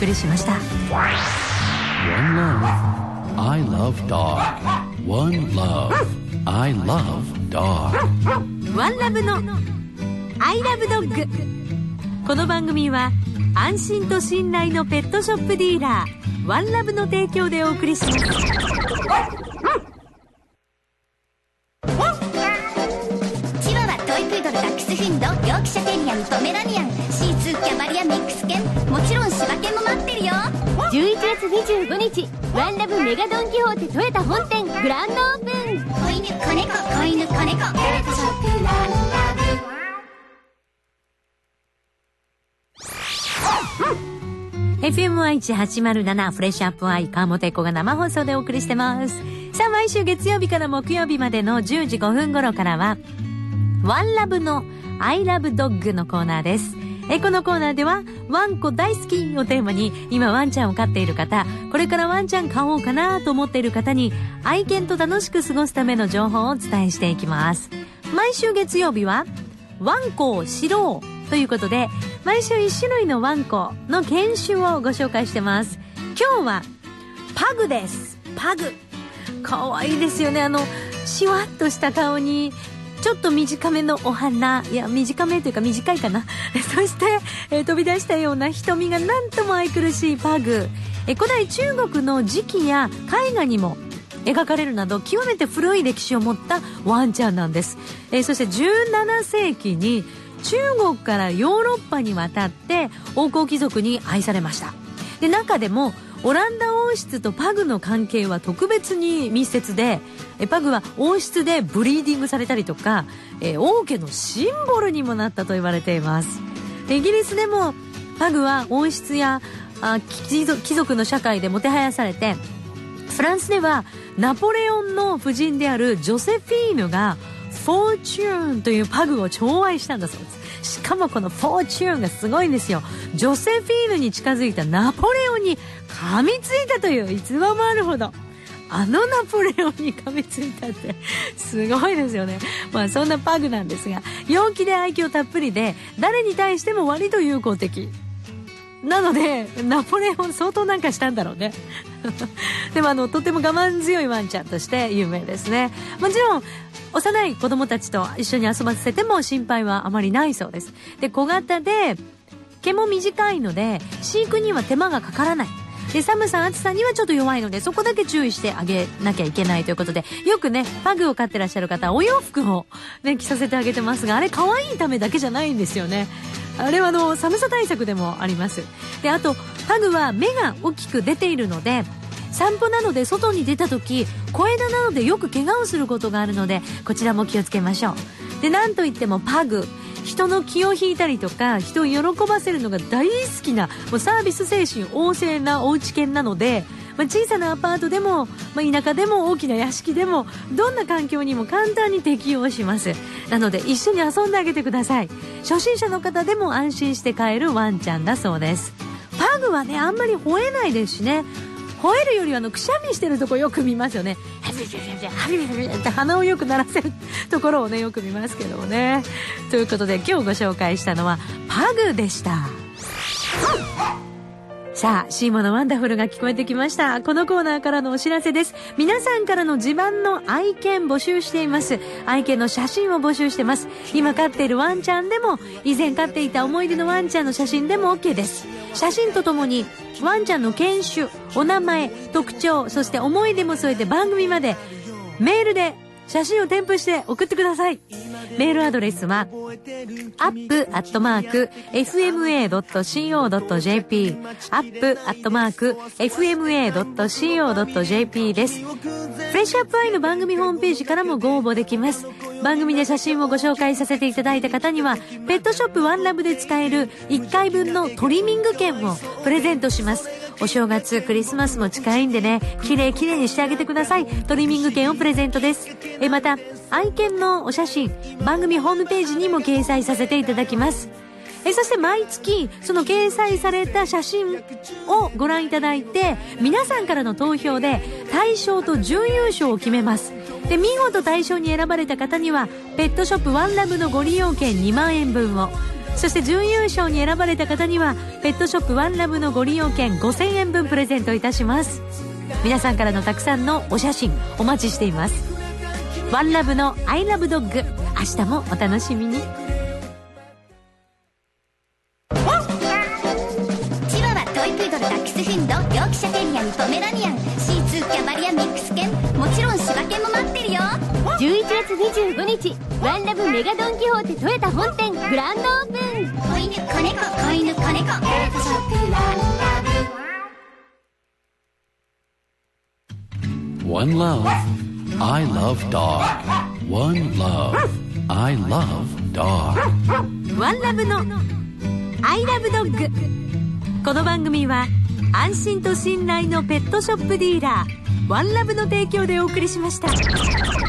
送りしました。 One love, I love dog. One love, I love dog. ワンラブの I love dog。 この番組は安心と信頼のペットショップディーラーワンラブの提供でお送りします。 チワワ、トイプードル、ダックスフンド、ヨークシャテリアン、ポメラニアン、シーツー、キャバリア、ミックス犬、もちろん柴犬も待ってるよ。 11月25日ワンラブメガドンキホーテトヨタ本店グランドオープン。 子犬子猫、子犬子猫、ペットショップワンラブ。 FMI1807 フレッシュアップアイ川本エコが生放送でお送りしてます。さあ、毎週月曜日から木曜日までの10時5分頃からはワンラブの I love dog のコーナーです。このコーナーではワンコ大好きをテーマに、今ワンちゃんを飼っている方、これからワンちゃん飼おうかなと思っている方に愛犬と楽しく過ごすための情報をお伝えしていきます。毎週月曜日はワンコを知ろうということで、毎週1種類のワンコの犬種をご紹介してます。今日はパグです。パグかわいいですよね。シワッとした顔にちょっと短めのお花、いや短めというか短いかなそして、飛び出したような瞳がなんとも愛くるしいパグ。古代中国の磁器や絵画にも描かれるなど極めて古い歴史を持ったワンちゃんなんです。そして17世紀に中国からヨーロッパに渡って王侯貴族に愛されました。で、中でもオランダ王室とパグの関係は特別に密接で、パグは王室でブリーディングされたりとか、王家のシンボルにもなったと言われています。イギリスでもパグは王室や貴族の社会でもてはやされて、フランスではナポレオンの夫人であるジョセフィーヌがフォーチューンというパグを寵愛したんだそうです。しかもこのフォーチューンがすごいんですよ。ジョセフィーヌに近づいたナポレオンに噛みついたという逸話もあるほど、ナポレオンに噛みついたってすごいですよね。まあそんなパグなんですが、陽気で愛嬌たっぷりで、誰に対しても割と友好的なので、ナポレオン相当なんかしたんだろうねでもとても我慢強いワンちゃんとして有名ですね。もちろん幼い子供たちと一緒に遊ばせても心配はあまりないそうです。で、小型で毛も短いので飼育には手間がかからない。で、寒さ暑さにはちょっと弱いので、そこだけ注意してあげなきゃいけないということで、よくねパグを飼ってらっしゃる方はお洋服をね着させてあげてますが、あれ可愛いためだけじゃないんですよね。あれは寒さ対策でもあります。で、あとパグは目が大きく出ているので、散歩などで外に出た時小枝などでよく怪我をすることがあるので、こちらも気をつけましょう。で、なんといってもパグ、人の気を引いたりとか人を喜ばせるのが大好きな、もうサービス精神旺盛なおうち犬なので、小さなアパートでも、田舎でも大きな屋敷でもどんな環境にも簡単に適応します。なので一緒に遊んであげてください。初心者の方でも安心して飼えるワンちゃんだそうです。パグはねあんまり吠えないですしね、吠えるよりくしゃみしてるとこよく見ますよね。って鼻をよく鳴らせるところをねよく見ますけどもね。ということで今日ご紹介したのはパグでした。さあ、シーモのワンダフルが聞こえてきました。このコーナーからのお知らせです。皆さんからの自慢の愛犬募集しています。愛犬の写真を募集してます。今飼っているワンちゃんでも、以前飼っていた思い出のワンちゃんの写真でも OK です。写真とともにワンちゃんの犬種、お名前、特徴、そして思い出も添えて番組までメールで写真を添付して送ってください。メールアドレスは up@fma.co.jp up@fma.co.jp です。フレッシュアップアイの番組ホームページからもご応募できます。番組で写真をご紹介させていただいた方にはペットショップワンラブで使える1回分のトリミング券をプレゼントします。お正月クリスマスも近いんでね、きれいにしてあげてください。トリミング券をプレゼントです。また愛犬のお写真番組ホームページにも掲載させていただきます。そして毎月その掲載された写真をご覧いただいて、皆さんからの投票で大賞と準優勝を決めます。で、見事大賞に選ばれた方にはペットショップワンラブのご利用券2万円分を、 そして準優勝に選ばれた方にはペットショップワンラブのご利用券5000円分プレゼントいたします。皆さんからのたくさんのお写真お待ちしています。ワンラブの I love dog、 明日もお楽しみに。 チワワ、トイプードル、ダックスフンド、ヨークシャテリアン、ポメラニアン、シーツー、キャバリア、ミックス犬、もちろん柴犬も待ってるよ。 11月25日ワンラブメガドンキホーテトヨタ本店グランドオープン。 子犬、子猫、子犬、子猫、ペットショップワンラブ。 One love, I love dog. One love, I love dog. ワンラブの I love dog。 この番組は安心と信頼のペットショップディーラーワンラブの提供でお送りしました。